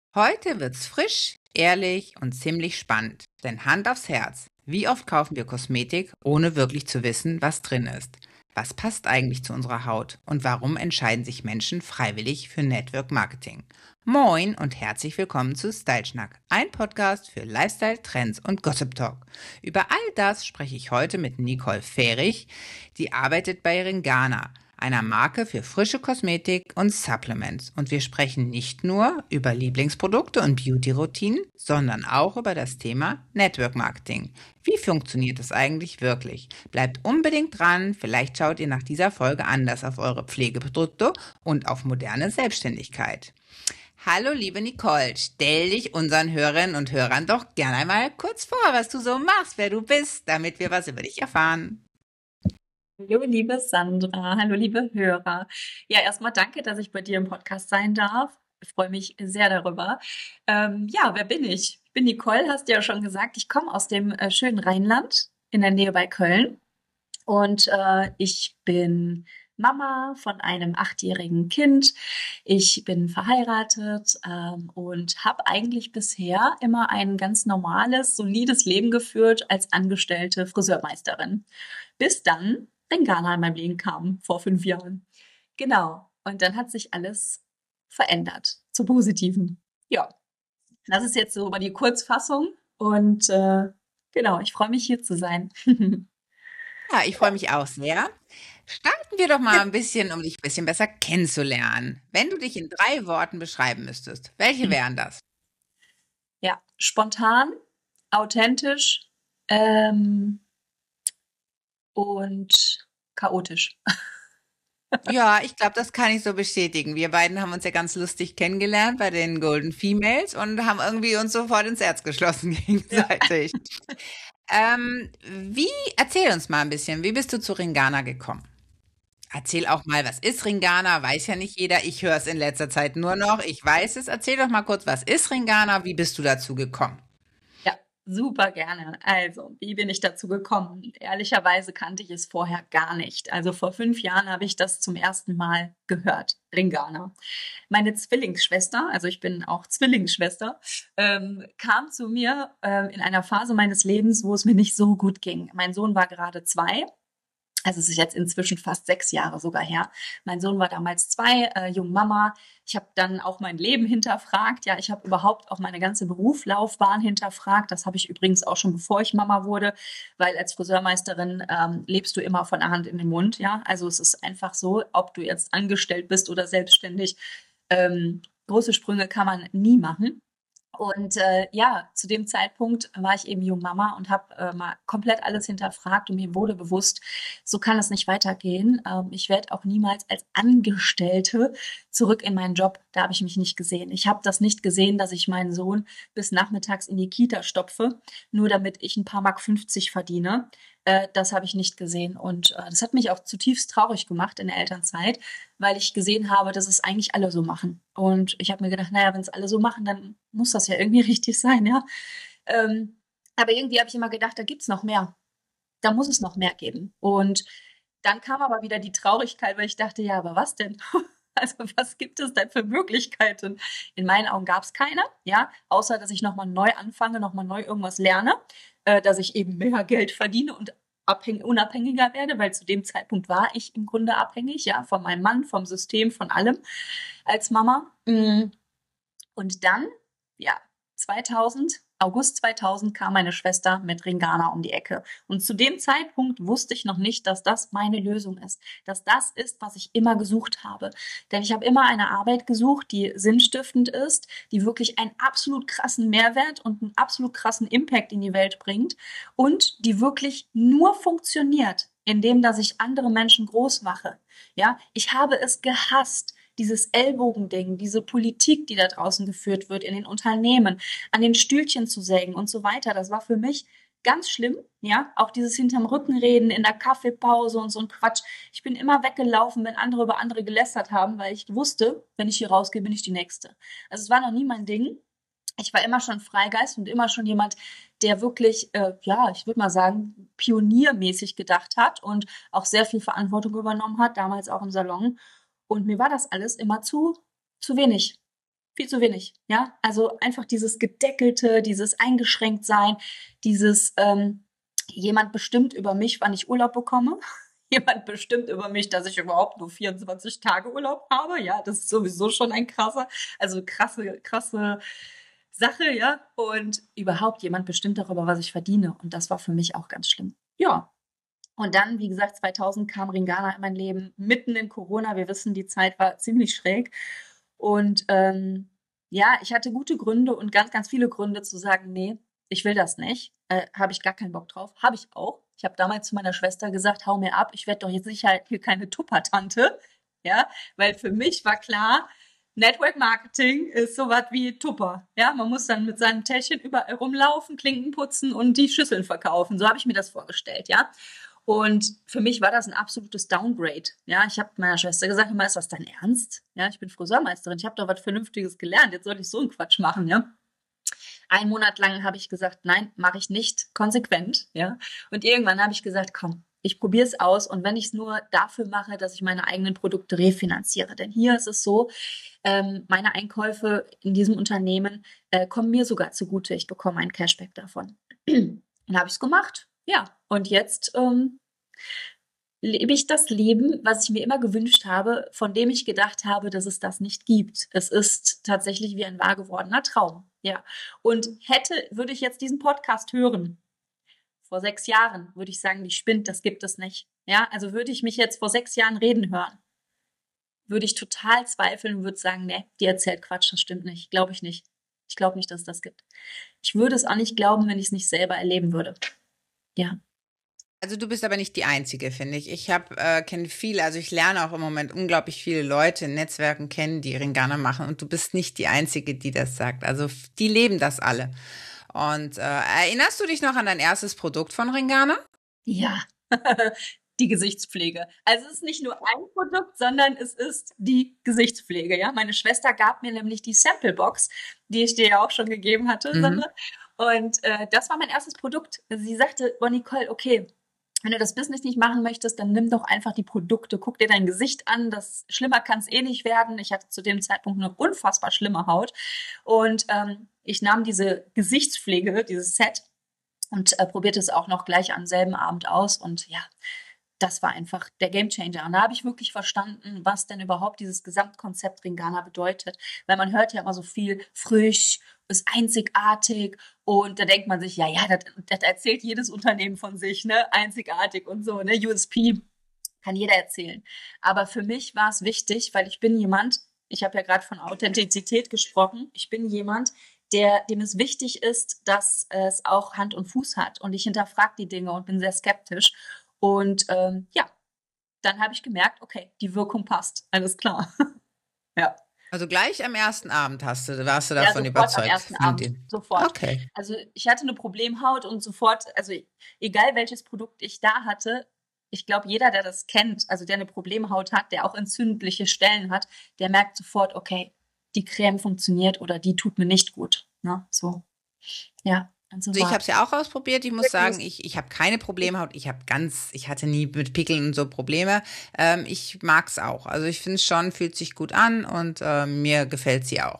Heute wird's frisch, ehrlich und ziemlich spannend. Denn Hand aufs Herz, wie oft kaufen wir Kosmetik, ohne wirklich zu wissen, was drin ist? Was passt eigentlich zu unserer Haut? Und warum entscheiden sich Menschen freiwillig für Network Marketing? Moin und herzlich willkommen zu Style Schnack, ein Podcast für Lifestyle, Trends und Gossip Talk. Über all das spreche ich heute mit Nicole Ferrich, die arbeitet bei Ringana, einer Marke für frische Kosmetik und Supplements. Und wir sprechen nicht nur über Lieblingsprodukte und Beauty-Routinen, sondern auch über das Thema Network Marketing. Wie funktioniert das eigentlich wirklich? Bleibt unbedingt dran, vielleicht schaut ihr nach dieser Folge anders auf eure Pflegeprodukte und auf moderne Selbstständigkeit. Hallo liebe Nicole, stell dich unseren Hörerinnen und Hörern doch gerne einmal kurz vor, was du so machst, wer du bist, damit wir was über dich erfahren. Hallo, liebe Sandra, hallo, liebe Hörer. Ja, erstmal danke, dass ich bei dir im Podcast sein darf. Ich freue mich sehr darüber. Ja, wer bin ich? Ich bin Nicole, hast du ja schon gesagt. Ich komme aus dem schönen Rheinland in der Nähe bei Köln und ich bin Mama von einem 8-jährigen Kind. Ich bin verheiratet und habe eigentlich bisher immer ein ganz normales, solides Leben geführt als angestellte Friseurmeisterin. Bis dann Ringana in mein Leben kam vor 5 Jahren. Genau. Und dann hat sich alles verändert zum Positiven. Ja, das ist jetzt so über die Kurzfassung. Und genau, ich freue mich hier zu sein. Ja, ich freue mich auch sehr. Starten wir doch mal ein bisschen, um dich ein bisschen besser kennenzulernen. Wenn du dich in 3 Worten beschreiben müsstest, welche wären das? Ja, spontan, authentisch und chaotisch. Ja, ich glaube, das kann ich so bestätigen. Wir beiden haben uns ja ganz lustig kennengelernt bei den Golden Females und haben irgendwie uns sofort ins Herz geschlossen Ja. gegenseitig. Erzähl uns mal ein bisschen, wie bist du zu Ringana gekommen? Erzähl auch mal, was ist Ringana? Weiß ja nicht jeder. Ich höre es in letzter Zeit nur noch. Ich weiß es. Erzähl doch mal kurz, was ist Ringana? Wie bist du dazu gekommen? Ja, super gerne. Also, wie bin ich dazu gekommen? Ehrlicherweise kannte ich es vorher gar nicht. Also vor 5 Jahren habe ich das zum ersten Mal gehört. Ringana. Meine Zwillingsschwester, also ich bin auch Zwillingsschwester, kam zu mir in einer Phase meines Lebens, wo es mir nicht so gut ging. Mein Sohn war gerade 2. Also es ist jetzt inzwischen fast 6 Jahre sogar her. Mein Sohn war damals 2, junge Mama. Ich habe dann auch mein Leben hinterfragt. Ja, ich habe überhaupt auch meine ganze Berufslaufbahn hinterfragt. Das habe ich übrigens auch schon bevor ich Mama wurde, weil als Friseurmeisterin lebst du immer von der Hand in den Mund. Ja, also es ist einfach so, ob du jetzt angestellt bist oder selbstständig. Große Sprünge kann man nie machen. Und ja, zu dem Zeitpunkt war ich eben Jungmama und habe mal komplett alles hinterfragt und mir wurde bewusst, so kann es nicht weitergehen. Ich werde auch niemals als Angestellte zurück in meinen Job. Da habe ich mich nicht gesehen. Ich habe das nicht gesehen, dass ich meinen Sohn bis nachmittags in die Kita stopfe, nur damit ich ein paar Mark 50 verdiene. Das habe ich nicht gesehen. Und das hat mich auch zutiefst traurig gemacht in der Elternzeit, weil ich gesehen habe, dass es eigentlich alle so machen. Und ich habe mir gedacht, naja, wenn es alle so machen, dann muss das ja irgendwie richtig sein, ja. Aber irgendwie habe ich immer gedacht, da gibt's noch mehr. Da muss es noch mehr geben. Und dann kam aber wieder die Traurigkeit, weil ich dachte, ja, aber was denn? Also was gibt es denn für Möglichkeiten? In meinen Augen gab es keine, ja, außer dass ich nochmal neu anfange, nochmal neu irgendwas lerne, dass ich eben mehr Geld verdiene und unabhängiger werde, weil zu dem Zeitpunkt war ich im Grunde abhängig, ja, von meinem Mann, vom System, von allem als Mama. Und dann, ja, 2000, August 2000 kam meine Schwester mit Ringana um die Ecke. Und zu dem Zeitpunkt wusste ich noch nicht, dass das meine Lösung ist, dass das ist, was ich immer gesucht habe. Denn ich habe immer eine Arbeit gesucht, die sinnstiftend ist, die wirklich einen absolut krassen Mehrwert und einen absolut krassen Impact in die Welt bringt und die wirklich nur funktioniert, indem dass ich andere Menschen groß mache. Ja, ich habe es gehasst, dieses Ellbogending, diese Politik, die da draußen geführt wird in den Unternehmen, an den Stühlchen zu sägen und so weiter. Das war für mich ganz schlimm, ja. Auch dieses hinterm Rücken reden in der Kaffeepause und so ein Quatsch. Ich bin immer weggelaufen, wenn andere über andere gelästert haben, weil ich wusste, wenn ich hier rausgehe, bin ich die Nächste. Also es war noch nie mein Ding. Ich war immer schon Freigeist und immer schon jemand, der wirklich, ja, ich würde mal sagen, pioniermäßig gedacht hat und auch sehr viel Verantwortung übernommen hat, damals auch im Salon. Und mir war das alles immer zu wenig. viel zu wenig, ja. Also einfach dieses Gedeckelte, dieses Eingeschränktsein, dieses jemand bestimmt über mich, wann ich Urlaub bekomme. Jemand bestimmt über mich, dass ich überhaupt nur 24 Tage Urlaub habe. Ja, das ist sowieso schon ein krasse Sache, ja. Und überhaupt jemand bestimmt darüber, was ich verdiene. Und das war für mich auch ganz schlimm. Ja. Und dann, wie gesagt, 2000 kam Ringana in mein Leben, mitten in Corona. Wir wissen, die Zeit war ziemlich schräg. Und ja, ich hatte gute Gründe und ganz, ganz viele Gründe zu sagen, nee, ich will das nicht. Habe ich gar keinen Bock drauf. Habe ich auch. Ich habe damals zu meiner Schwester gesagt, hau mir ab, ich werde doch jetzt sicher hier keine Tupper-Tante. Ja, weil für mich war klar, Network Marketing ist sowas wie Tupper. Ja, man muss dann mit seinem Täschchen überall rumlaufen, Klinken putzen und die Schüsseln verkaufen. So habe ich mir das vorgestellt, ja. Und für mich war das ein absolutes Downgrade. Ja, ich habe meiner Schwester gesagt, ist das dein Ernst? Ja, ich bin Friseurmeisterin, ich habe doch was Vernünftiges gelernt, jetzt soll ich so einen Quatsch machen, ja. Einen Monat lang habe ich gesagt, nein, mache ich nicht, konsequent, ja. Und irgendwann habe ich gesagt, komm, ich probiere es aus und wenn ich es nur dafür mache, dass ich meine eigenen Produkte refinanziere. Denn hier ist es so, meine Einkäufe in diesem Unternehmen kommen mir sogar zugute. Ich bekomme einen Cashback davon. Dann habe ich es gemacht. Ja, und jetzt lebe ich das Leben, was ich mir immer gewünscht habe, von dem ich gedacht habe, dass es das nicht gibt. Es ist tatsächlich wie ein wahr gewordener Traum. Ja, und würde ich jetzt diesen Podcast hören, vor 6 Jahren, würde ich sagen, die spinnt, das gibt es nicht. Ja, also würde ich mich jetzt vor 6 Jahren reden hören, würde ich total zweifeln und würde sagen, nee, die erzählt Quatsch, das stimmt nicht, glaube ich nicht. Ich glaube nicht, dass es das gibt. Ich würde es auch nicht glauben, wenn ich es nicht selber erleben würde. Ja. Also du bist aber nicht die Einzige, finde ich. Ich kenne viele, also ich lerne auch im Moment unglaublich viele Leute in Netzwerken kennen, die Ringana machen und du bist nicht die Einzige, die das sagt. Also die leben das alle. Und erinnerst du dich noch an dein erstes Produkt von Ringana? Ja, die Gesichtspflege. Also es ist nicht nur ein Produkt, sondern es ist die Gesichtspflege. Ja, meine Schwester gab mir nämlich die Samplebox, die ich dir ja auch schon gegeben hatte, Mhm. Sandra. Und das war mein erstes Produkt. Sie sagte, oh Nicole, okay, wenn du das Business nicht machen möchtest, dann nimm doch einfach die Produkte. Guck dir dein Gesicht an. Das schlimmer kann es eh nicht werden. Ich hatte zu dem Zeitpunkt eine unfassbar schlimme Haut. Und ich nahm diese Gesichtspflege, dieses Set, und probierte es auch noch gleich am selben Abend aus. Und ja, das war einfach der Gamechanger. Und da habe ich wirklich verstanden, was denn überhaupt dieses Gesamtkonzept Ringana bedeutet. Weil man hört ja immer so viel frisch, ist einzigartig. Und da denkt man sich, ja, das erzählt jedes Unternehmen von sich, ne? Einzigartig und so, ne? USP kann jeder erzählen. Aber für mich war es wichtig, weil ich bin jemand, ich habe ja gerade von Authentizität gesprochen, ich bin jemand, dem es wichtig ist, dass es auch Hand und Fuß hat. Und ich hinterfrage die Dinge und bin sehr skeptisch. Und ja, dann habe ich gemerkt, okay, die Wirkung passt. Alles klar. Ja. Also gleich am ersten Abend warst du Ja, davon sofort am überzeugt ersten von Abend. dem. Sofort. Okay. Also ich hatte eine Problemhaut und sofort, also egal welches Produkt ich da hatte, ich glaube, jeder, der das kennt, also der eine Problemhaut hat, der auch entzündliche Stellen hat, der merkt sofort, okay, die Creme funktioniert oder die tut mir nicht gut. Ne? So. Ja, und so Also ich war habe es ja auch ausprobiert. Ich muss sagen, es. ich habe keine Problemhaut. Ich hatte nie mit Pickeln und so Probleme. Ich mag's auch. Also ich finde es schon, fühlt sich gut an und mir gefällt sie auch.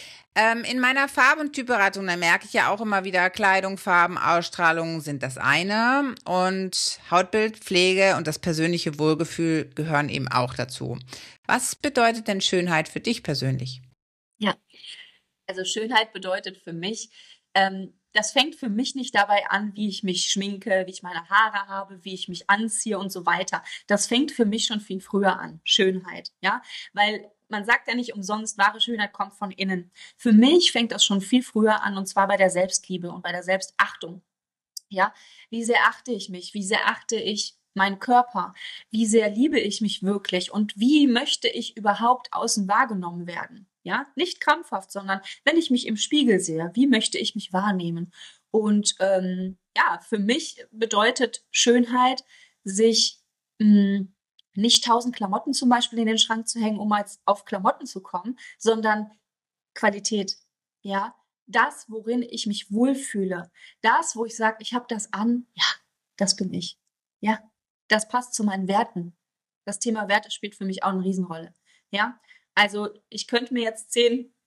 In meiner Farb- und Typberatung, da merke ich ja auch immer wieder, Kleidung, Farben, Ausstrahlung sind das eine und Hautbild, Pflege und das persönliche Wohlgefühl gehören eben auch dazu. Was bedeutet denn Schönheit für dich persönlich? Ja, also Schönheit bedeutet für mich, das fängt für mich nicht dabei an, wie ich mich schminke, wie ich meine Haare habe, wie ich mich anziehe und so weiter. Das fängt für mich schon viel früher an, Schönheit, ja, weil man sagt ja nicht umsonst, wahre Schönheit kommt von innen. Für mich fängt das schon viel früher an und zwar bei der Selbstliebe und bei der Selbstachtung. Ja, wie sehr achte ich mich? Wie sehr achte ich meinen Körper? Wie sehr liebe ich mich wirklich? Und wie möchte ich überhaupt außen wahrgenommen werden? Ja, nicht krampfhaft, sondern wenn ich mich im Spiegel sehe, wie möchte ich mich wahrnehmen? Und ja, für mich bedeutet Schönheit, sich mh, nicht 1000 Klamotten zum Beispiel in den Schrank zu hängen, um als auf Klamotten zu kommen, sondern Qualität. Ja, das, worin ich mich wohlfühle, das, wo ich sage, ich habe das an, ja, das bin ich. Ja, das passt zu meinen Werten. Das Thema Werte spielt für mich auch eine Riesenrolle. Ja, also ich könnte mir jetzt 10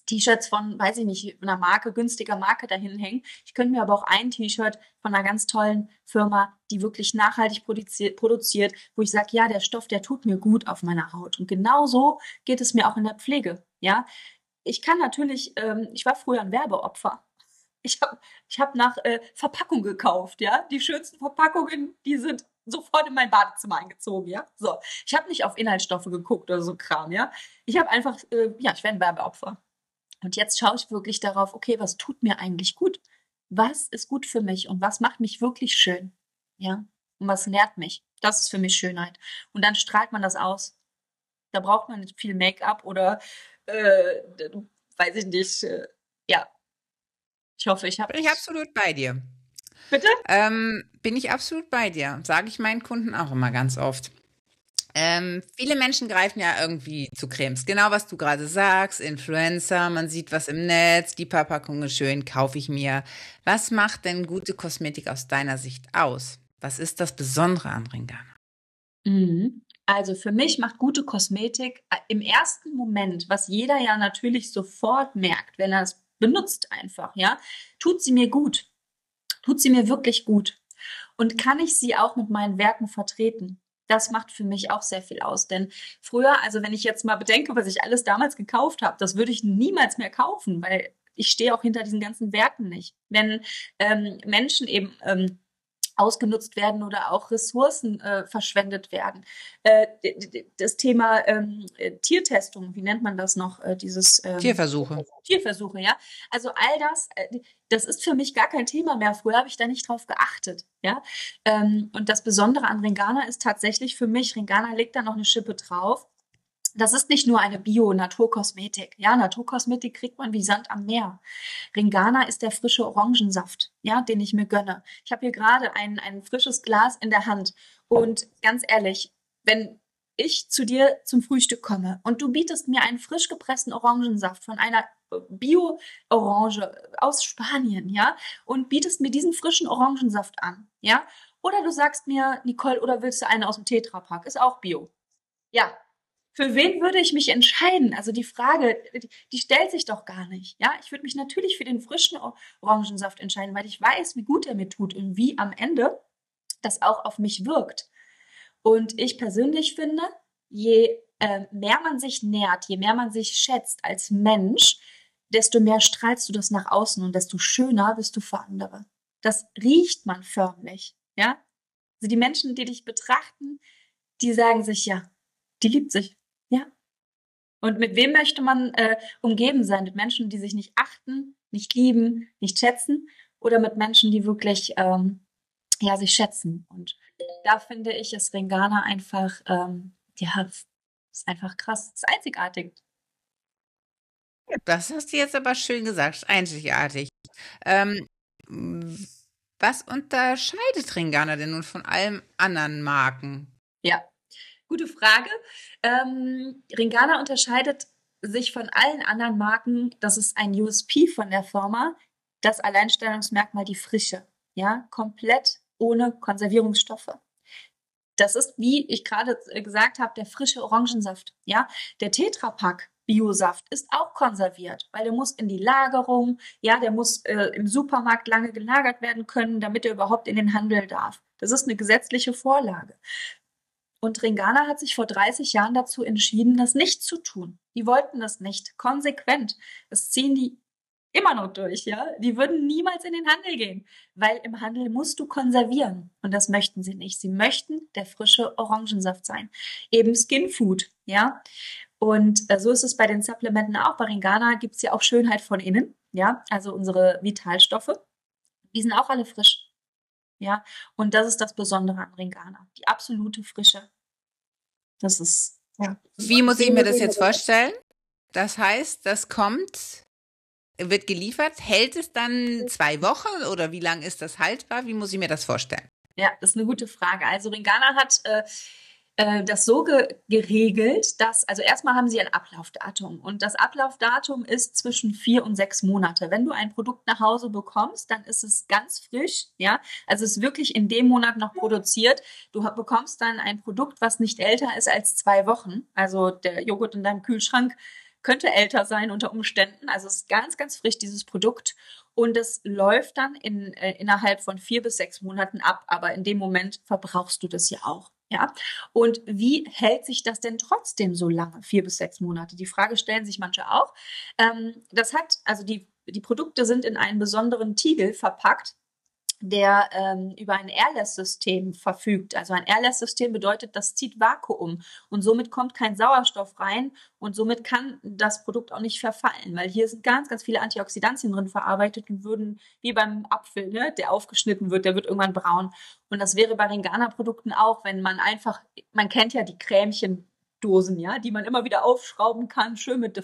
T-Shirts von, weiß ich nicht, einer Marke, günstiger Marke dahin hängen. Ich könnte mir aber auch ein T-Shirt von einer ganz tollen Firma, die wirklich nachhaltig produziert, wo ich sage, ja, der Stoff, der tut mir gut auf meiner Haut. Und genauso geht es mir auch in der Pflege. Ja, ich kann natürlich, ich war früher ein Werbeopfer. Ich hab nach Verpackung gekauft, ja. Die schönsten Verpackungen, die sind sofort in mein Badezimmer eingezogen, ja. So, ich habe nicht auf Inhaltsstoffe geguckt oder so Kram, ja. Ich habe einfach, ja, ich wäre ein Werbeopfer. Und jetzt schaue ich wirklich darauf, okay, was tut mir eigentlich gut? Was ist gut für mich und was macht mich wirklich schön? Ja, und was nährt mich? Das ist für mich Schönheit. Und dann strahlt man das aus. Da braucht man nicht viel Make-up oder, äh, weiß ich nicht, ja, ich hoffe, ich habe. Bin ich absolut bei dir. Bitte? Bin ich absolut bei dir. Sage ich meinen Kunden auch immer ganz oft. Viele Menschen greifen ja irgendwie zu Cremes. Genau, was du gerade sagst. Influencer, man sieht was im Netz, die Verpackung ist schön, kaufe ich mir. Was macht denn gute Kosmetik aus deiner Sicht aus? Was ist das Besondere an Ringana? Mhm. Also für mich macht gute Kosmetik im ersten Moment, was jeder ja natürlich sofort merkt, wenn er es benutzt einfach, ja, tut sie mir gut, tut sie mir wirklich gut und kann ich sie auch mit meinen Werten vertreten. Das macht für mich auch sehr viel aus, denn früher, also wenn ich jetzt mal bedenke, was ich alles damals gekauft habe, das würde ich niemals mehr kaufen, weil ich stehe auch hinter diesen ganzen Werten nicht. Wenn Menschen eben ausgenutzt werden oder auch Ressourcen verschwendet werden. Das Thema Tiertestung, wie nennt man das noch? Dieses Tierversuche. Tierversuche, ja. Also all das, das ist für mich gar kein Thema mehr. Früher habe ich da nicht drauf geachtet, ja. Und das Besondere an Ringana ist tatsächlich für mich, Ringana legt da noch eine Schippe drauf. Das ist nicht nur eine Bio-Naturkosmetik. Ja, Naturkosmetik kriegt man wie Sand am Meer. Ringana ist der frische Orangensaft, ja, den ich mir gönne. Ich habe hier gerade ein frisches Glas in der Hand. Und ganz ehrlich, wenn ich zu dir zum Frühstück komme und du bietest mir einen frisch gepressten Orangensaft von einer Bio-Orange aus Spanien, ja, und bietest mir diesen frischen Orangensaft an, ja, oder du sagst mir, Nicole, oder willst du einen aus dem Tetrapack? Ist auch Bio. Ja, für wen würde ich mich entscheiden? Also die Frage, die stellt sich doch gar nicht. Ja, ich würde mich natürlich für den frischen Orangensaft entscheiden, weil ich weiß, wie gut er mir tut und wie am Ende das auch auf mich wirkt. Und ich persönlich finde, je mehr man sich nährt, je mehr man sich schätzt als Mensch, desto mehr strahlst du das nach außen und desto schöner bist du für andere. Das riecht man förmlich. Ja, also die Menschen, die dich betrachten, die sagen sich, ja, die liebt sich. Ja. Und mit wem möchte man umgeben sein? Mit Menschen, die sich nicht achten, nicht lieben, nicht schätzen oder mit Menschen, die wirklich ja, sich schätzen. Und da finde ich, ist Ringana einfach, ja, ist einfach krass, ist einzigartig. Das hast du jetzt aber schön gesagt, einzigartig. Ähm, Was unterscheidet Ringana denn nun von allen anderen Marken? Ja, gute Frage. Ringana unterscheidet sich von allen anderen Marken. Das ist ein USP von der Firma. Das Alleinstellungsmerkmal die Frische. Ja, komplett ohne Konservierungsstoffe. Das ist, wie ich gerade gesagt habe, der frische Orangensaft. Ja, der Tetrapack Biosaft ist auch konserviert, weil der muss in die Lagerung, ja, der muss im Supermarkt lange gelagert werden können, damit er überhaupt in den Handel darf. Das ist eine gesetzliche Vorlage. Und Ringana hat sich vor 30 Jahren dazu entschieden, das nicht zu tun. Die wollten das nicht, konsequent. Das ziehen die immer noch durch, ja. Die würden niemals in den Handel gehen, weil im Handel musst du konservieren. Und das möchten sie nicht. Sie möchten der frische Orangensaft sein. Eben Skin Food, ja. Und so ist es bei den Supplementen auch. Bei Ringana gibt es ja auch Schönheit von innen, ja. Also unsere Vitalstoffe, die sind auch alle frisch. Ja, und das ist das Besondere an Ringana, die absolute Frische. Das ist, ja. Wie muss ich mir das jetzt vorstellen? Das heißt, das kommt, wird geliefert, hält es dann 2 Wochen oder wie lang ist das haltbar? Wie muss ich mir das vorstellen? Ja, das ist eine gute Frage. Also Ringana hat das so geregelt, dass, also erstmal haben sie ein Ablaufdatum und das Ablaufdatum ist zwischen 4 und 6 Monate. Wenn du ein Produkt nach Hause bekommst, dann ist es ganz frisch, ja, also es ist wirklich in dem Monat noch produziert. Du bekommst dann ein Produkt, was nicht älter ist als 2 Wochen. Also der Joghurt in deinem Kühlschrank könnte älter sein unter Umständen. Also es ist ganz, ganz frisch, dieses Produkt. Und es läuft dann innerhalb von 4 bis 6 Monaten ab. Aber in dem Moment verbrauchst du das ja auch. Ja. Und wie hält sich das denn trotzdem so lange? 4 bis 6 Monate? Die Frage stellen sich manche auch. Also die Produkte sind in einen besonderen Tiegel verpackt, der über ein Airless-System verfügt. Also ein Airless-System bedeutet, das zieht Vakuum und somit kommt kein Sauerstoff rein und somit kann das Produkt auch nicht verfallen, weil hier sind ganz, ganz viele Antioxidantien drin verarbeitet und würden, wie beim Apfel, ne, der aufgeschnitten wird, der wird irgendwann braun. Und das wäre bei Ringana-Produkten auch, wenn man kennt ja die Cremchen-Dosen, ja, die man immer wieder aufschrauben kann, schön mit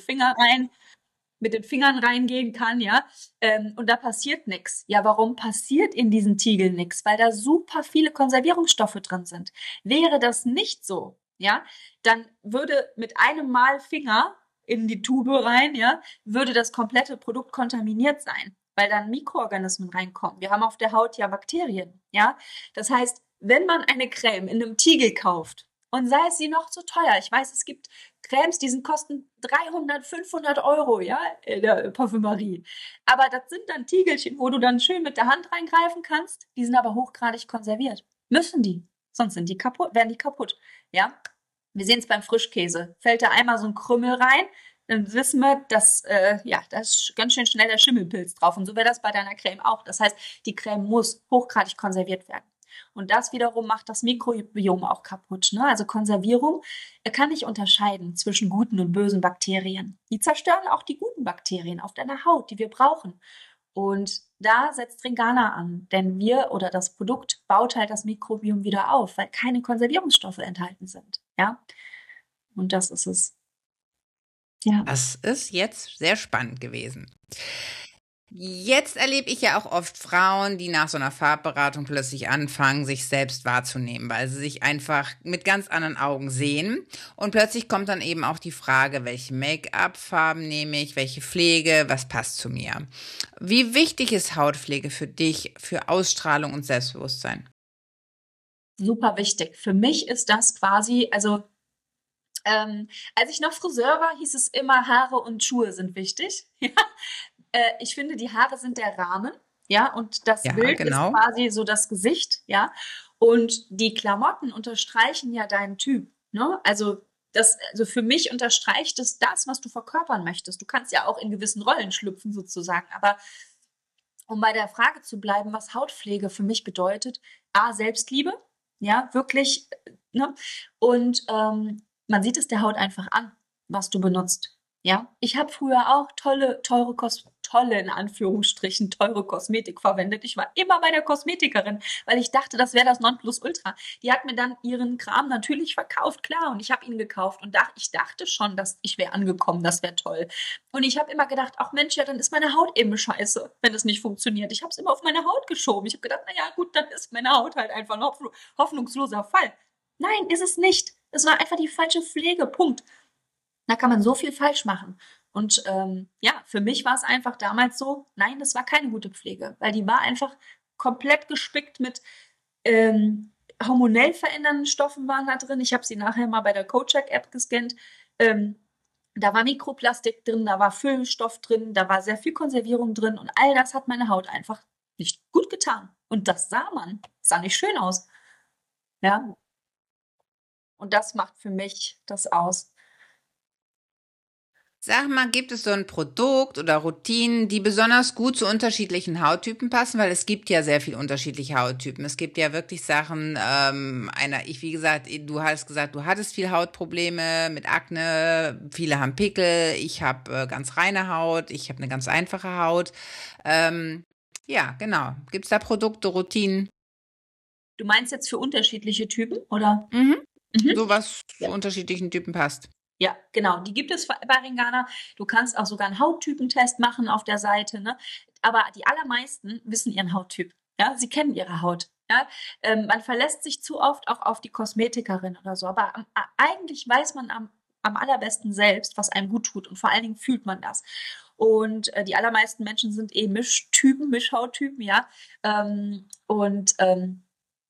den Fingern reingehen kann, ja, und da passiert nichts. Ja, warum passiert in diesen Tiegeln nichts? Weil da super viele Konservierungsstoffe drin sind. Wäre das nicht so, ja, dann würde mit einem Mal Finger in die Tube rein, ja, würde das komplette Produkt kontaminiert sein, weil dann Mikroorganismen reinkommen. Wir haben auf der Haut ja Bakterien, ja. Das heißt, wenn man eine Creme in einem Tiegel kauft, und sei es sie noch so teuer, ich weiß, es gibt Cremes, kosten 300, 500 Euro, ja, in der Parfümerie. Aber das sind dann Tiegelchen, wo du dann schön mit der Hand reingreifen kannst. Die sind aber hochgradig konserviert. Müssen die. Sonst werden die kaputt. Ja. Wir sehen es beim Frischkäse. Fällt da einmal so ein Krümmel rein, dann wissen wir, dass, da ist ganz schön schnell der Schimmelpilz drauf. Und so wäre das bei deiner Creme auch. Das heißt, die Creme muss hochgradig konserviert werden. Und das wiederum macht das Mikrobiom auch kaputt. Ne? Also Konservierung kann nicht unterscheiden zwischen guten und bösen Bakterien. Die zerstören auch die guten Bakterien auf deiner Haut, die wir brauchen. Und da setzt Ringana an, denn das Produkt baut halt das Mikrobiom wieder auf, weil keine Konservierungsstoffe enthalten sind. Ja, und das ist es. Ja. Das ist jetzt sehr spannend gewesen. Jetzt erlebe ich ja auch oft Frauen, die nach so einer Farbberatung plötzlich anfangen, sich selbst wahrzunehmen, weil sie sich einfach mit ganz anderen Augen sehen. Und plötzlich kommt dann eben auch die Frage, welche Make-up-Farben nehme ich, welche Pflege, was passt zu mir. Wie wichtig ist Hautpflege für dich, für Ausstrahlung und Selbstbewusstsein? Super wichtig. Für mich ist das quasi, als ich noch Friseur war, hieß es immer, Haare und Schuhe sind wichtig. Ich finde, die Haare sind der Rahmen, ja, und das Bild ist quasi so das Gesicht, ja, und die Klamotten unterstreichen ja deinen Typ, ne? Also für mich unterstreicht es das, was du verkörpern möchtest. Du kannst ja auch in gewissen Rollen schlüpfen sozusagen, aber um bei der Frage zu bleiben, was Hautpflege für mich bedeutet, Selbstliebe, ja, wirklich, ne? Und man sieht es der Haut einfach an, was du benutzt. Ja, ich habe früher auch tolle in Anführungsstrichen, teure Kosmetik verwendet. Ich war immer bei der Kosmetikerin, weil ich dachte, das wäre das Nonplusultra. Die hat mir dann ihren Kram natürlich verkauft, klar, und ich habe ihn gekauft und ich dachte schon, dass ich wäre angekommen, das wäre toll. Und ich habe immer gedacht, ach Mensch, ja, dann ist meine Haut eben scheiße, wenn es nicht funktioniert. Ich habe es immer auf meine Haut geschoben. Ich habe gedacht, naja, gut, dann ist meine Haut halt einfach ein hoffnungsloser Fall. Nein, ist es nicht. Es war einfach die falsche Pflege, Punkt. Da kann man so viel falsch machen. Und für mich war es einfach damals so, nein, das war keine gute Pflege, weil die war einfach komplett gespickt mit hormonell verändernden Stoffen waren da drin. Ich habe sie nachher mal bei der CoCheck-App gescannt. Da war Mikroplastik drin, da war Füllstoff drin, da war sehr viel Konservierung drin und all das hat meine Haut einfach nicht gut getan. Und das sah nicht schön aus. Ja. Und das macht für mich das aus. Sag mal, gibt es so ein Produkt oder Routinen, die besonders gut zu unterschiedlichen Hauttypen passen? Weil es gibt ja sehr viel unterschiedliche Hauttypen. Es gibt ja wirklich Sachen, wie gesagt, du hast gesagt, du hattest viel Hautprobleme mit Akne, viele haben Pickel, ich habe ganz reine Haut, ich habe eine ganz einfache Haut. Ja, genau. Gibt es da Produkte, Routinen? Du meinst jetzt für unterschiedliche Typen, oder? So was zu unterschiedlichen Typen passt. Ja, genau. Die gibt es bei Ringana. Du kannst auch sogar einen Hauttypentest machen auf der Seite, ne? Aber die allermeisten wissen ihren Hauttyp. Ja, sie kennen ihre Haut. Ja, man verlässt sich zu oft auch auf die Kosmetikerin oder so. Aber eigentlich weiß man am allerbesten selbst, was einem gut tut. Und vor allen Dingen fühlt man das. Und die allermeisten Menschen sind Mischhauttypen, ja.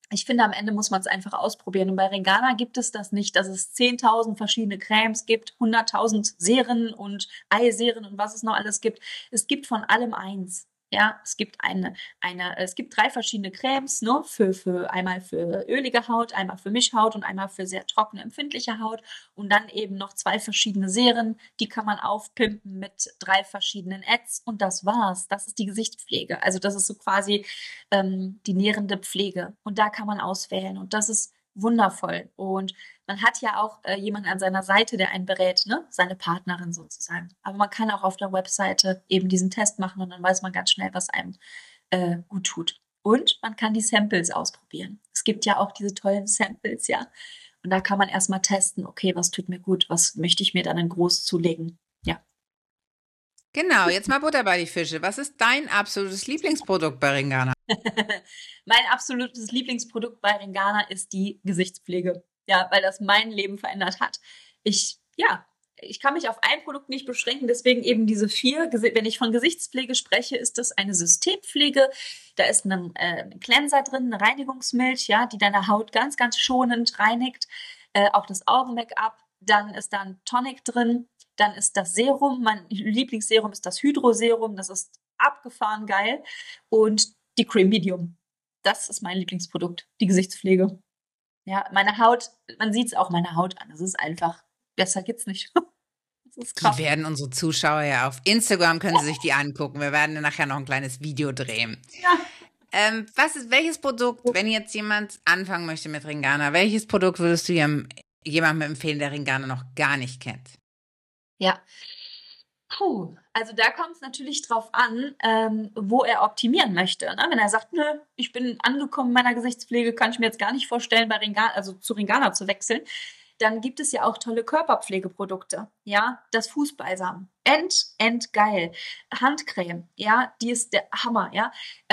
Ich finde, am Ende muss man es einfach ausprobieren. Und bei Ringana gibt es das nicht, dass es 10.000 verschiedene Cremes gibt, 100.000 Serien und Eiserien und was es noch alles gibt. Es gibt von allem eins. Ja, es gibt es gibt 3 verschiedene Cremes, ne, einmal für ölige Haut, einmal für Mischhaut und einmal für sehr trockene, empfindliche Haut und dann eben noch 2 verschiedene Serien, die kann man aufpimpen mit 3 verschiedenen Ads und das war's. Das ist die Gesichtspflege. Also das ist so quasi die nährende Pflege und da kann man auswählen und das ist wundervoll und man hat ja auch jemanden an seiner Seite, der einen berät, ne? Seine Partnerin sozusagen. Aber man kann auch auf der Webseite eben diesen Test machen und dann weiß man ganz schnell, was einem gut tut. Und man kann die Samples ausprobieren. Es gibt ja auch diese tollen Samples, ja. Und da kann man erstmal testen, okay, was tut mir gut, was möchte ich mir dann in groß zulegen. Ja. Genau, jetzt mal Butter bei die Fische. Was ist dein absolutes Lieblingsprodukt bei Ringana? Mein absolutes Lieblingsprodukt bei Ringana ist die Gesichtspflege. Ja, weil das mein Leben verändert hat. Ja, ich kann mich auf ein Produkt nicht beschränken, deswegen eben diese 4. Wenn ich von Gesichtspflege spreche, ist das eine Systempflege. Da ist ein Cleanser drin, eine Reinigungsmilch, ja, die deine Haut ganz, ganz schonend reinigt. Auch das Augen-Make-up. Dann ist da ein Tonic drin. Dann ist das Serum. Mein Lieblingsserum ist das Hydroserum. Das ist abgefahren geil. Und die Cream Medium. Das ist mein Lieblingsprodukt, die Gesichtspflege. Ja, meine Haut, man sieht es auch meiner Haut an. Das ist einfach, besser geht's nicht. Das ist krass. Die werden unsere Zuschauer ja auf Instagram, können sie sich die angucken. Wir werden nachher noch ein kleines Video drehen. Ja. Welches Produkt, wenn jetzt jemand anfangen möchte mit Ringana, welches Produkt würdest du jemandem empfehlen, der Ringana noch gar nicht kennt? Ja. Also da kommt es natürlich drauf an, wo er optimieren möchte. Ne? Wenn er sagt, nö, ich bin angekommen in meiner Gesichtspflege, kann ich mir jetzt gar nicht vorstellen, bei zu Ringana zu wechseln, dann gibt es ja auch tolle Körperpflegeprodukte. Ja, das Fußbalsam. Geil. Handcreme, ja, die ist der Hammer, ja.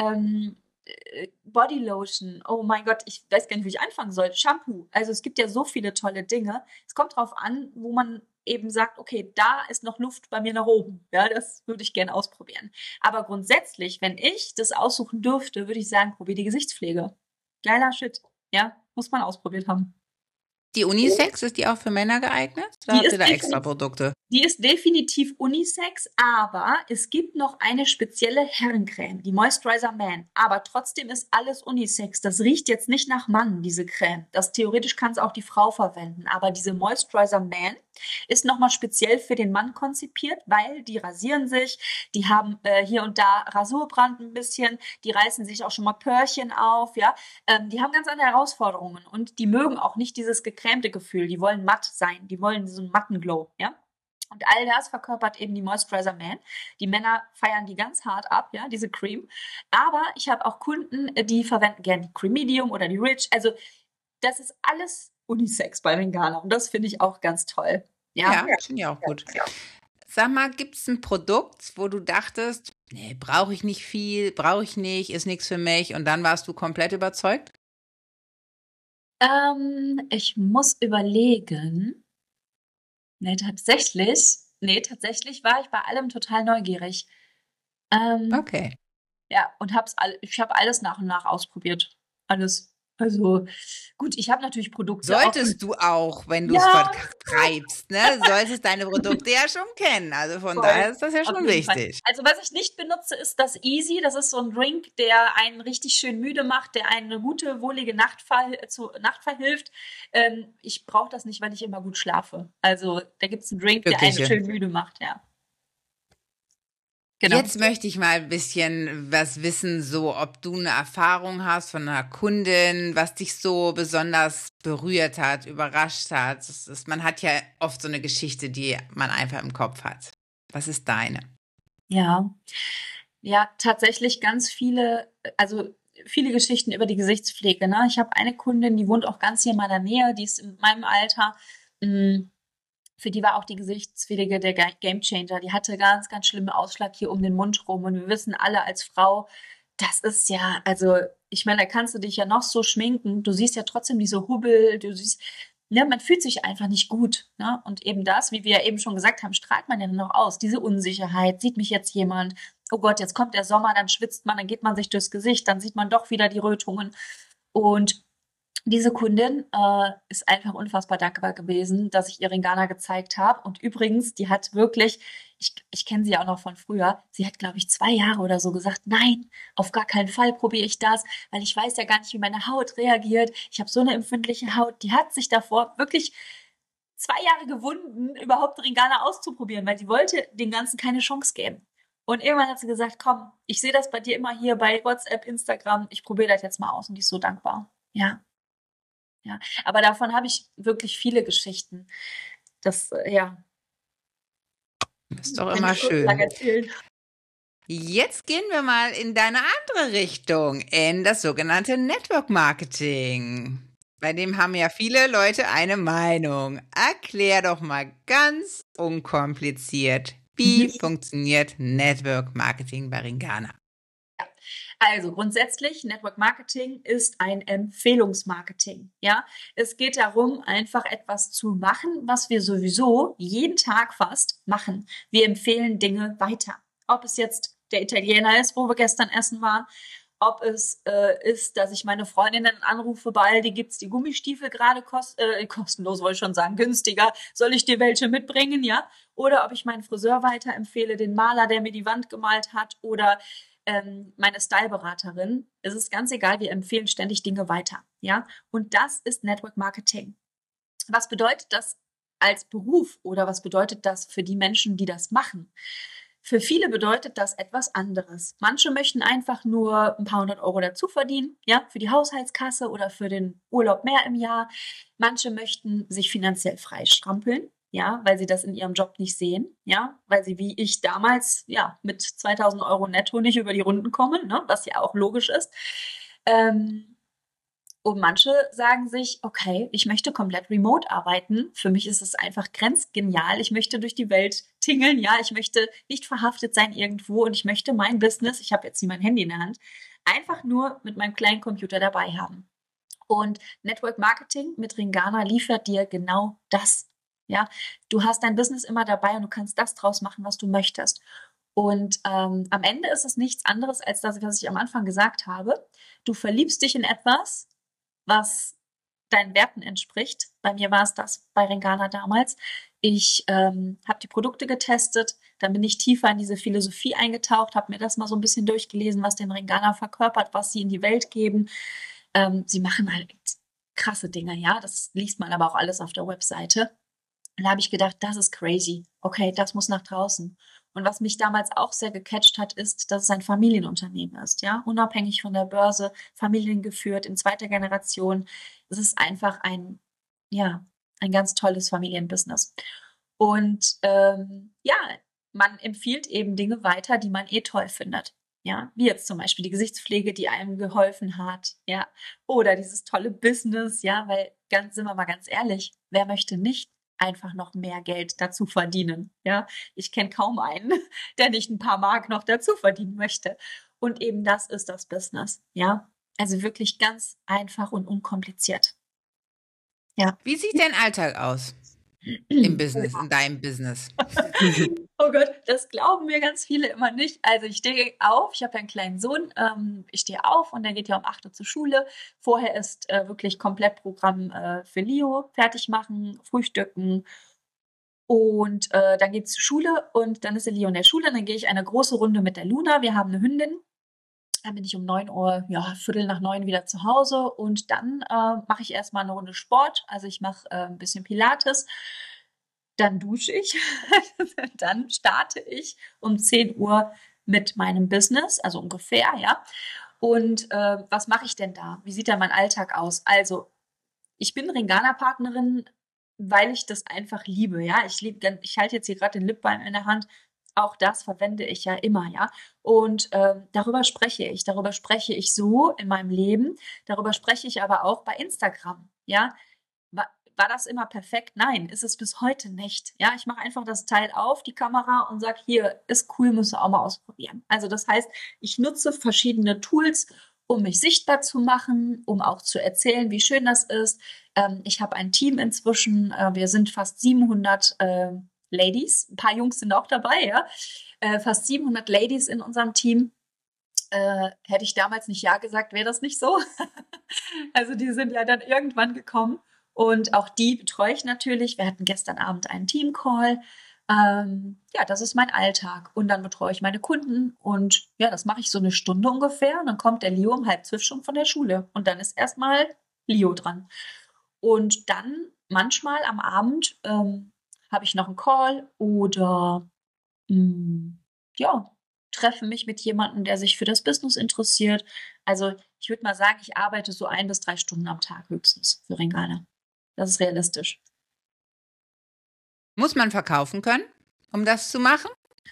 Bodylotion, oh mein Gott, ich weiß gar nicht, wie ich anfangen soll. Shampoo, also es gibt ja so viele tolle Dinge. Es kommt drauf an, wo man eben sagt, okay, da ist noch Luft bei mir nach oben. Ja, das würde ich gerne ausprobieren. Aber grundsätzlich, wenn ich das aussuchen dürfte, würde ich sagen, probier die Gesichtspflege. Geiler Shit. Ja, muss man ausprobiert haben. Die Unisex, ist die auch für Männer geeignet? Oder habt ihr da extra Produkte? Die ist definitiv Unisex, aber es gibt noch eine spezielle Herrencreme, die Moisturizer Man. Aber trotzdem ist alles Unisex. Das riecht jetzt nicht nach Mann, diese Creme. Theoretisch kann es auch die Frau verwenden. Aber diese Moisturizer Man ist nochmal speziell für den Mann konzipiert, weil die rasieren sich, die haben hier und da Rasurbrand ein bisschen, die reißen sich auch schon mal Pörchen auf, ja. Die haben ganz andere Herausforderungen und die mögen auch nicht dieses gecremte Gefühl. Die wollen matt sein, die wollen so einen matten Glow, ja. Und all das verkörpert eben die Moisturizer Man. Die Männer feiern die ganz hart ab, ja, diese Cream. Aber ich habe auch Kunden, die verwenden gerne die Cream Medium oder die Rich. Also das ist alles Unisex bei Ringana und das finde ich auch ganz toll. Ja, finde ich auch gut. Sag mal, gibt es ein Produkt, wo du dachtest, nee, brauche ich nicht viel, brauche ich nicht, ist nichts für mich und dann warst du komplett überzeugt? Ich muss überlegen. Nee, tatsächlich war ich bei allem total neugierig. Okay. Ja, und ich habe alles nach und nach ausprobiert. Alles. Also, gut, ich habe natürlich Produkte. Solltest du auch, wenn du es vertreibst, ne? Solltest deine Produkte ja schon kennen. Also von daher ist das ja schon wichtig. Also was ich nicht benutze, ist das Easy. Das ist so ein Drink, der einen richtig schön müde macht, der eine gute, wohlige Nacht verhilft. Ich brauche das nicht, weil ich immer gut schlafe. Also da gibt es einen Drink, der einen schön müde macht, ja. Genau. Jetzt möchte ich mal ein bisschen was wissen, so ob du eine Erfahrung hast von einer Kundin, was dich so besonders berührt hat, überrascht hat. Man hat ja oft so eine Geschichte, die man einfach im Kopf hat. Was ist deine? Ja, tatsächlich ganz viele Geschichten über die Gesichtspflege. Ne? Ich habe eine Kundin, die wohnt auch ganz hier in meiner Nähe, die ist in meinem Alter. Für die war auch die Gesichtspflege der Gamechanger. Die hatte ganz, ganz schlimmen Ausschlag hier um den Mund rum. Und wir wissen alle als Frau, das ist ja, also ich meine, da kannst du dich ja noch so schminken. Du siehst ja trotzdem diese Hubbel, man fühlt sich einfach nicht gut. Ne? Und eben das, wie wir ja eben schon gesagt haben, strahlt man ja dann noch aus. Diese Unsicherheit, sieht mich jetzt jemand, oh Gott, jetzt kommt der Sommer, dann schwitzt man, dann geht man sich durchs Gesicht, dann sieht man doch wieder die Rötungen. Und diese Kundin ist einfach unfassbar dankbar gewesen, dass ich ihr Ringana gezeigt habe. Und übrigens, die hat wirklich, ich kenne sie ja auch noch von früher, sie hat, glaube ich, 2 Jahre oder so gesagt, nein, auf gar keinen Fall probiere ich das, weil ich weiß ja gar nicht, wie meine Haut reagiert. Ich habe so eine empfindliche Haut. Die hat sich davor wirklich 2 Jahre gewunden, überhaupt Ringana auszuprobieren, weil sie wollte dem Ganzen keine Chance geben. Und irgendwann hat sie gesagt, komm, ich sehe das bei dir immer hier bei WhatsApp, Instagram, ich probiere das jetzt mal aus und die ist so dankbar. Ja. Ja, aber davon habe ich wirklich viele Geschichten. Das, ja, Ist doch kann immer ich stundenlang schön. erzählen. Jetzt gehen wir mal in deine andere Richtung, in das sogenannte Network Marketing. Bei dem haben ja viele Leute eine Meinung. Erklär doch mal ganz unkompliziert, wie funktioniert Network Marketing bei Ringana? Also grundsätzlich, Network Marketing ist ein Empfehlungsmarketing. Ja, es geht darum, einfach etwas zu machen, was wir sowieso jeden Tag fast machen. Wir empfehlen Dinge weiter. Ob es jetzt der Italiener ist, wo wir gestern essen waren, ob es ist, dass ich meine Freundinnen anrufe, bei Aldi gibt's die Gummistiefel gerade kostenlos, wollte ich schon sagen, günstiger. Soll ich dir welche mitbringen, ja? Oder ob ich meinen Friseur weiterempfehle, den Maler, der mir die Wand gemalt hat, oder meine Styleberaterin. Es ist ganz egal, wir empfehlen ständig Dinge weiter, ja? Und das ist Network Marketing. Was bedeutet das als Beruf oder was bedeutet das für die Menschen, die das machen? Für viele bedeutet das etwas anderes. Manche möchten einfach nur ein paar hundert Euro dazu verdienen, ja, für die Haushaltskasse oder für den Urlaub mehr im Jahr. Manche möchten sich finanziell freistrampeln, ja, weil sie das in ihrem Job nicht sehen, ja, weil sie wie ich damals, ja, mit 2000 Euro netto nicht über die Runden kommen, ne, was ja auch logisch ist. Und manche sagen sich, okay, ich möchte komplett remote arbeiten. Für mich ist es einfach grenzgenial. Ich möchte durch die Welt tingeln. Ja, ich möchte nicht verhaftet sein irgendwo und ich möchte mein Business, ich habe jetzt hier mein Handy in der Hand, einfach nur mit meinem kleinen Computer dabei haben. Und Network Marketing mit Ringana liefert dir genau das. Ja, du hast dein Business immer dabei und du kannst das draus machen, was du möchtest. Und am Ende ist es nichts anderes als das, was ich am Anfang gesagt habe. Du verliebst dich in etwas, was deinen Werten entspricht. Bei mir war es das bei Ringana damals. Ich habe die Produkte getestet, dann bin ich tiefer in diese Philosophie eingetaucht, habe mir das mal so ein bisschen durchgelesen, was den Ringana verkörpert, was sie in die Welt geben. Sie machen halt krasse Dinge, ja, das liest man aber auch alles auf der Webseite. Und da habe ich gedacht, das ist crazy. Okay, das muss nach draußen. Und was mich damals auch sehr gecatcht hat, ist, dass es ein Familienunternehmen ist, ja, unabhängig von der Börse, familiengeführt, in zweiter Generation. Es ist einfach ja, ein ganz tolles Familienbusiness. Und ja, man empfiehlt eben Dinge weiter, die man toll findet. Ja, wie jetzt zum Beispiel die Gesichtspflege, die einem geholfen hat, ja, oder dieses tolle Business, ja, weil sind wir mal ganz ehrlich, wer möchte nicht einfach noch mehr Geld dazu verdienen, ja? Ich kenne kaum einen, der nicht ein paar Mark noch dazu verdienen möchte. Und eben das ist das Business, ja? Also wirklich ganz einfach und unkompliziert. Ja. Wie sieht dein Alltag aus im Business, in deinem Business? Oh Gott, das glauben mir ganz viele immer nicht. Also ich stehe auf, ich habe ja einen kleinen Sohn, ich stehe auf und der geht ja um 8 Uhr zur Schule. Vorher ist wirklich Komplettprogramm für Leo, fertig machen, frühstücken und dann geht's zur Schule und dann ist der Leo in der Schule. Dann gehe ich eine große Runde mit der Luna. Wir haben eine Hündin. Dann bin ich um 9 Uhr, ja, Viertel nach 9 wieder zu Hause und dann mache ich erstmal eine Runde Sport. Also ich mache ein bisschen Pilates. Dann dusche ich, dann starte ich um 10 Uhr mit meinem Business, also ungefähr, ja. Und was mache ich denn da? Wie sieht da mein Alltag aus? Also, ich bin Ringana-Partnerin, weil ich das einfach liebe, ja. Ich halte jetzt hier gerade den Lip Balm in der Hand. Auch das verwende ich ja immer, ja. Und darüber spreche ich. Darüber spreche ich so in meinem Leben. Darüber spreche ich aber auch bei Instagram, ja. War das immer perfekt? Nein, ist es bis heute nicht. Ja, ich mache einfach das Teil auf, die Kamera und sage, hier, ist cool, müsst ihr auch mal ausprobieren. Also das heißt, ich nutze verschiedene Tools, um mich sichtbar zu machen, um auch zu erzählen, wie schön das ist. Ich habe ein Team inzwischen, wir sind fast 700 Ladies, ein paar Jungs sind auch dabei, ja, fast 700 Ladies in unserem Team. Hätte ich damals nicht ja gesagt, wäre das nicht so. Also die sind ja dann irgendwann gekommen und auch die betreue ich natürlich. Wir hatten gestern Abend einen Teamcall. Ja, das ist mein Alltag. Und dann betreue ich meine Kunden und ja, das mache ich so eine Stunde ungefähr. Und dann kommt der Leo um 11:30 schon von der Schule. Und dann ist erstmal Leo dran. Und dann manchmal am Abend habe ich noch einen Call oder hm, ja, treffe mich mit jemandem, der sich für das Business interessiert. Also ich würde mal sagen, ich arbeite so 1 bis 3 Stunden am Tag höchstens für Ringana. Das ist realistisch. Muss man verkaufen können, um das zu machen?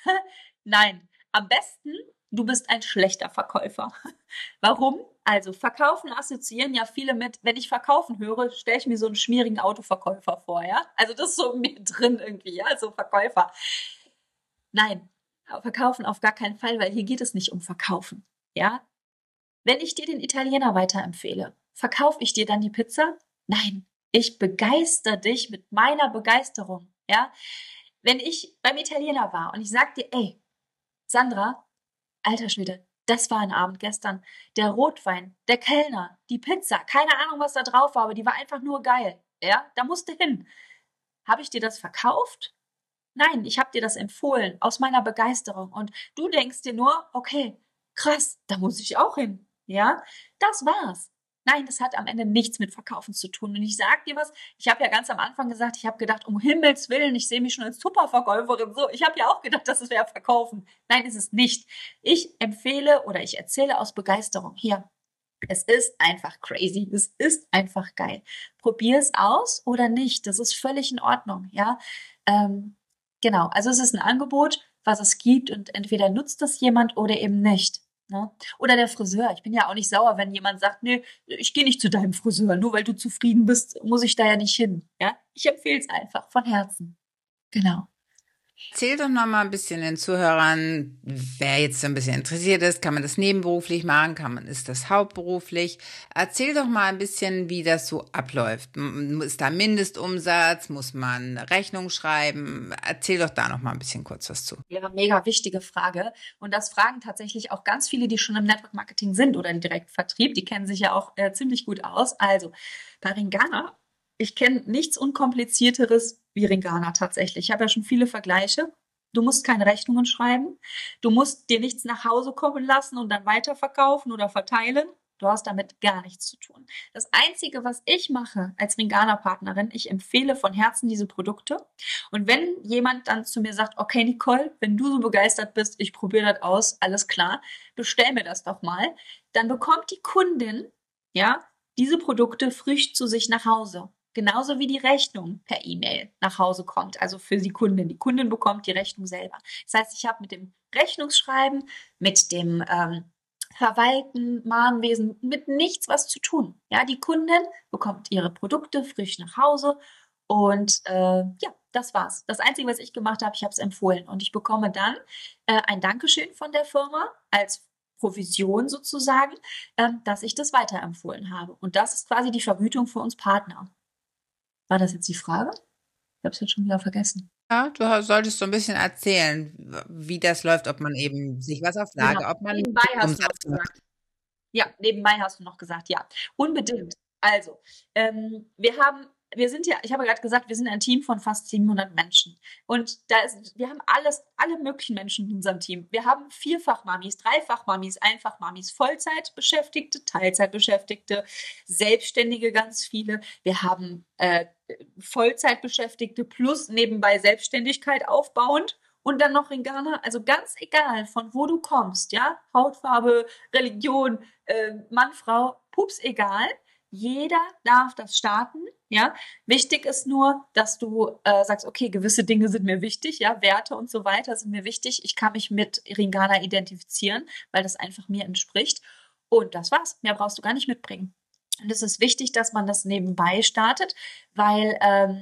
Nein, am besten, du bist ein schlechter Verkäufer. Warum? Also verkaufen assoziieren ja viele mit, wenn ich verkaufen höre, stelle ich mir so einen schmierigen Autoverkäufer vor, ja? Also das ist so in mir drin irgendwie, ja, so Verkäufer. Nein, verkaufen auf gar keinen Fall, weil hier geht es nicht um Verkaufen, ja? Wenn ich dir den Italiener weiterempfehle, verkaufe ich dir dann die Pizza? Nein, ich begeister dich mit meiner Begeisterung, ja? Wenn ich beim Italiener war und ich sag dir, ey, Sandra, alter Schwede, das war ein Abend gestern. Der Rotwein, der Kellner, die Pizza, keine Ahnung, was da drauf war, aber die war einfach nur geil, ja? Da musst du hin. Habe ich dir das verkauft? Nein, ich habe dir das empfohlen aus meiner Begeisterung und du denkst dir nur, okay, krass, da muss ich auch hin. Ja, das war's. Nein, das hat am Ende nichts mit Verkaufen zu tun. Und ich sag dir was, ich habe ja ganz am Anfang gesagt, ich habe gedacht, um Himmels Willen, ich sehe mich schon als Superverkäuferin. So, ich habe ja auch gedacht, das wäre Verkaufen. Nein, ist es nicht. Ich empfehle oder ich erzähle aus Begeisterung. Hier, es ist einfach crazy. Es ist einfach geil. Probier es aus oder nicht. Das ist völlig in Ordnung. Ja, ähm, genau. Also es ist ein Angebot, was es gibt und entweder nutzt das jemand oder eben nicht. Ne? Oder der Friseur. Ich bin ja auch nicht sauer, wenn jemand sagt, nee, ich gehe nicht zu deinem Friseur. Nur weil du zufrieden bist, muss ich da ja nicht hin. Ja, ich empfehle es einfach von Herzen. Genau. Erzähl doch noch mal ein bisschen den Zuhörern, wer jetzt so ein bisschen interessiert ist, kann man das nebenberuflich machen, ist das hauptberuflich? Erzähl doch mal ein bisschen, wie das so abläuft. Ist da Mindestumsatz? Muss man eine Rechnung schreiben? Erzähl doch da noch mal ein bisschen kurz was zu. Ja, mega wichtige Frage. Und das fragen tatsächlich auch ganz viele, die schon im Network Marketing sind oder im Direktvertrieb. Die kennen sich ja auch ziemlich gut aus. Also, bei Ringana, ich kenne nichts Unkomplizierteres wie Ringana tatsächlich. Ich habe ja schon viele Vergleiche. Du musst keine Rechnungen schreiben. Du musst dir nichts nach Hause kommen lassen und dann weiterverkaufen oder verteilen. Du hast damit gar nichts zu tun. Das Einzige, was ich mache als Ringana-Partnerin, ich empfehle von Herzen diese Produkte. Und wenn jemand dann zu mir sagt, okay, Nicole, wenn du so begeistert bist, ich probiere das aus, alles klar, bestell mir das doch mal, dann bekommt die Kundin, ja, diese Produkte frisch zu sich nach Hause. Genauso wie die Rechnung per E-Mail nach Hause kommt, also für die Kundin. Die Kundin bekommt die Rechnung selber. Das heißt, ich habe mit dem Rechnungsschreiben, mit dem Verwalten, Mahnwesen, mit nichts was zu tun. Ja, die Kundin bekommt ihre Produkte frisch nach Hause und ja, das war's. Das Einzige, was ich gemacht habe, ich habe es empfohlen und ich bekomme dann ein Dankeschön von der Firma als Provision sozusagen, dass ich das weiterempfohlen habe. Und das ist quasi die Vergütung für uns Partner. War das jetzt die Frage? Ich habe es jetzt schon wieder vergessen. Ja, du solltest so ein bisschen erzählen, wie das läuft, ob man eben sich was auf Genau. Lager, ob man Nebenbei hast du noch Umsatz macht. gesagt. Ja, nebenbei hast du noch gesagt, ja. Unbedingt. Also, wir haben, wir sind ja, ich habe gerade gesagt, wir sind ein Team von fast 700 Menschen. Und wir haben alle möglichen Menschen in unserem Team. Wir haben Vierfach-Mamis, Dreifach-Mamis, Einfach-Mamis, Vollzeitbeschäftigte, Teilzeitbeschäftigte, Selbstständige, ganz viele. Wir haben Vollzeitbeschäftigte plus nebenbei Selbstständigkeit aufbauend. Und dann noch Ringana, also ganz egal, von wo du kommst, ja, Hautfarbe, Religion, Mann, Frau, pups egal. Jeder darf das starten, ja. Wichtig ist nur, dass du sagst, okay, gewisse Dinge sind mir wichtig, ja, Werte und so weiter sind mir wichtig. Ich kann mich mit Ringana identifizieren, weil das einfach mir entspricht. Und das war's. Mehr brauchst du gar nicht mitbringen. Und es ist wichtig, dass man das nebenbei startet, weil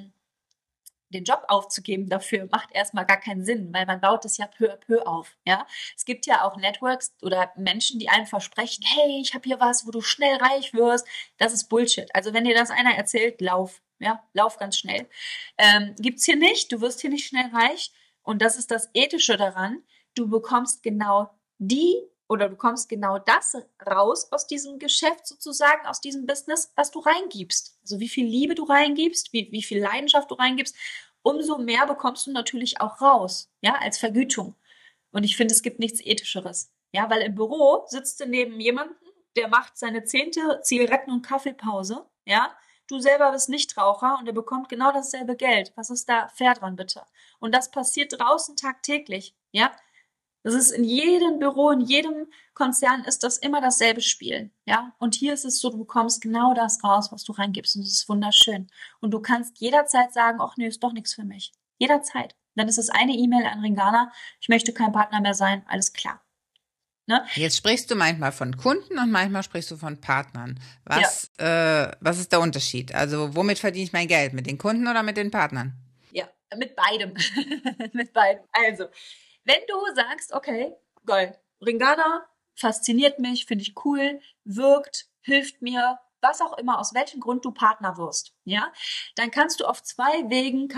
den Job aufzugeben dafür macht erstmal gar keinen Sinn, weil man baut es ja peu à peu auf. Ja, es gibt ja auch Networks oder Menschen, die einem versprechen, hey, ich habe hier was, wo du schnell reich wirst. Das ist Bullshit. Also wenn dir das einer erzählt, lauf, ja, lauf ganz schnell. Gibt's hier nicht. Du wirst hier nicht schnell reich. Und das ist das Ethische daran. Du bekommst genau die oder du bekommst genau das raus aus diesem Geschäft sozusagen, aus diesem Business, was du reingibst. Also wie viel Liebe du reingibst, wie viel Leidenschaft du reingibst, umso mehr bekommst du natürlich auch raus, ja, als Vergütung. Und ich finde, es gibt nichts Ethischeres. Ja, weil im Büro sitzt du neben jemanden, der macht seine 10. Zigaretten- und Kaffeepause, ja. Du selber bist Nichtraucher und er bekommt genau dasselbe Geld. Was ist da fair dran, bitte? Und das passiert draußen tagtäglich, ja. Das ist in jedem Büro, in jedem Konzern ist das immer dasselbe Spiel, ja. Und hier ist es so, du bekommst genau das raus, was du reingibst und das ist wunderschön. Und du kannst jederzeit sagen, ach nee, ist doch nichts für mich. Jederzeit. Dann ist es eine E-Mail an Ringana, ich möchte kein Partner mehr sein, alles klar. Ne? Jetzt sprichst du manchmal von Kunden und manchmal sprichst du von Partnern. Ja. Was ist der Unterschied? Also womit verdiene ich mein Geld? Mit den Kunden oder mit den Partnern? Ja, mit beidem. Mit beidem. Also, wenn du sagst, okay, geil, Ringana fasziniert mich, finde ich cool, wirkt, hilft mir, was auch immer, aus welchem Grund du Partner wirst, ja, dann kannst du auf 2 Wegen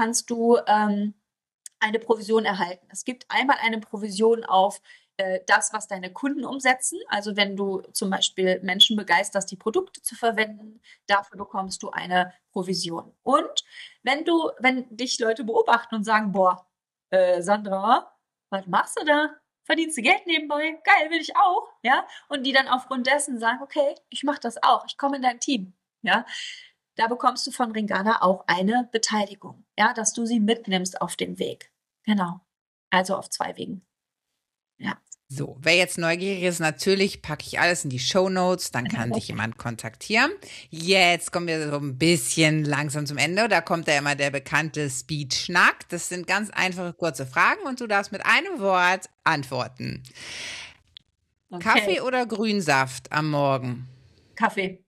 eine Provision erhalten. Es gibt einmal eine Provision auf das, was deine Kunden umsetzen. Also wenn du zum Beispiel Menschen begeisterst, die Produkte zu verwenden, dafür bekommst du eine Provision. Und wenn dich Leute beobachten und sagen, boah, Sandra, was machst du da? Verdienst du Geld nebenbei? Geil, will ich auch, ja? Und die dann aufgrund dessen sagen, okay, ich mache das auch, ich komme in dein Team, ja? Da bekommst du von Ringana auch eine Beteiligung, ja, dass du sie mitnimmst auf den Weg. Genau. Also auf 2 Wegen. Ja. So, wer jetzt neugierig ist, natürlich packe ich alles in die Shownotes, dann kann dich jemand kontaktieren. Jetzt kommen wir so ein bisschen langsam zum Ende. Da kommt ja immer der bekannte Speed-Schnack. Das sind ganz einfache, kurze Fragen und du darfst mit einem Wort antworten. Okay. Kaffee oder Grünsaft am Morgen? Kaffee.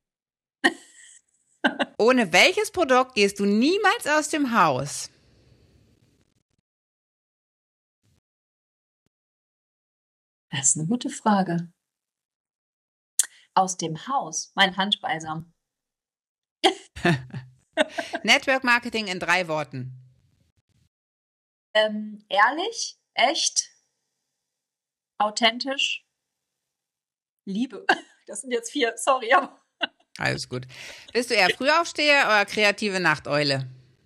Ohne welches Produkt gehst du niemals aus dem Haus? Das ist eine gute Frage. Aus dem Haus, mein Handbalsam. Network Marketing in 3 Worten. Ehrlich, echt, authentisch, Liebe. Das sind jetzt 4, sorry, aber. Alles gut. Bist du eher Frühaufsteher oder kreative Nachteule?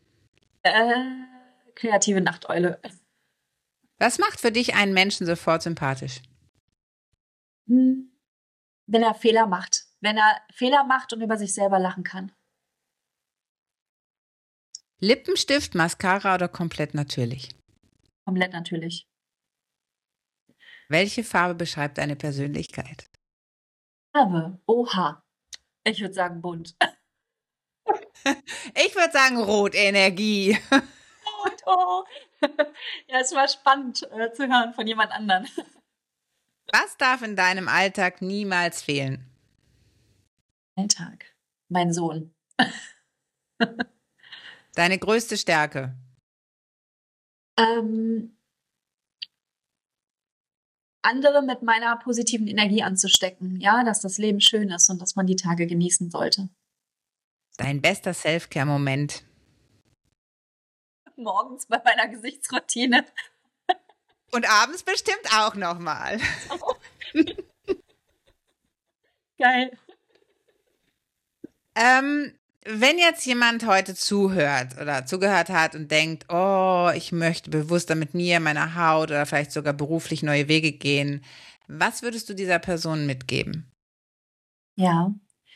Kreative Nachteule. Was macht für dich einen Menschen sofort sympathisch? Wenn er Fehler macht. Wenn er Fehler macht und über sich selber lachen kann. Lippenstift, Mascara oder komplett natürlich? Komplett natürlich. Welche Farbe beschreibt deine Persönlichkeit? Farbe. Oha. Ich würde sagen bunt. Ich würde sagen Rot, Energie. Rot, oh. Ja, es war spannend zu hören von jemand anderen. Was darf in deinem Alltag niemals fehlen? Alltag. Mein Sohn. Deine größte Stärke? Andere mit meiner positiven Energie anzustecken, ja, dass das Leben schön ist und dass man die Tage genießen sollte. Dein bester Self-Care-Moment? Morgens bei meiner Gesichtsroutine. Und abends bestimmt auch nochmal. Geil. Wenn jetzt jemand heute zuhört oder zugehört hat und denkt, oh, ich möchte bewusster mit mir, meiner Haut oder vielleicht sogar beruflich neue Wege gehen, was würdest du dieser Person mitgeben? Ja.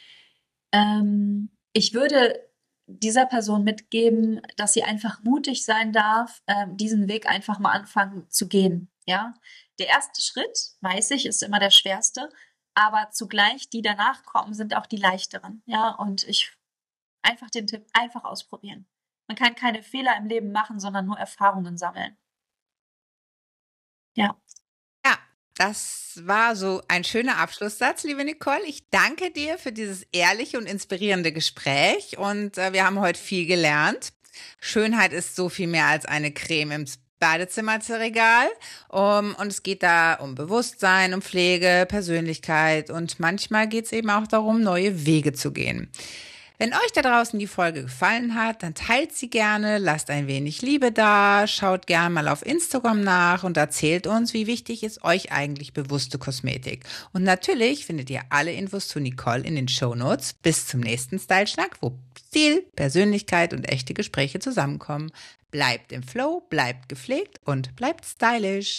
Ich würde dieser Person mitgeben, dass sie einfach mutig sein darf, diesen Weg einfach mal anfangen zu gehen. Ja, der erste Schritt, weiß ich, ist immer der schwerste, aber zugleich die danach kommen, sind auch die leichteren. Ja, und ich einfach den Tipp, einfach ausprobieren. Man kann keine Fehler im Leben machen, sondern nur Erfahrungen sammeln. Ja. Ja, das war so ein schöner Abschlusssatz, liebe Nicole. Ich danke dir für dieses ehrliche und inspirierende Gespräch und wir haben heute viel gelernt. Schönheit ist so viel mehr als eine Creme im Badezimmerregal. Und es geht da um Bewusstsein, um Pflege, Persönlichkeit und manchmal geht es eben auch darum, neue Wege zu gehen. Wenn euch da draußen die Folge gefallen hat, dann teilt sie gerne, lasst ein wenig Liebe da, schaut gerne mal auf Instagram nach und erzählt uns, wie wichtig ist euch eigentlich bewusste Kosmetik. Und natürlich findet ihr alle Infos zu Nicole in den Shownotes. Bis zum nächsten Style-Schnack, wo Stil, Persönlichkeit und echte Gespräche zusammenkommen. Bleibt im Flow, bleibt gepflegt und bleibt stylisch.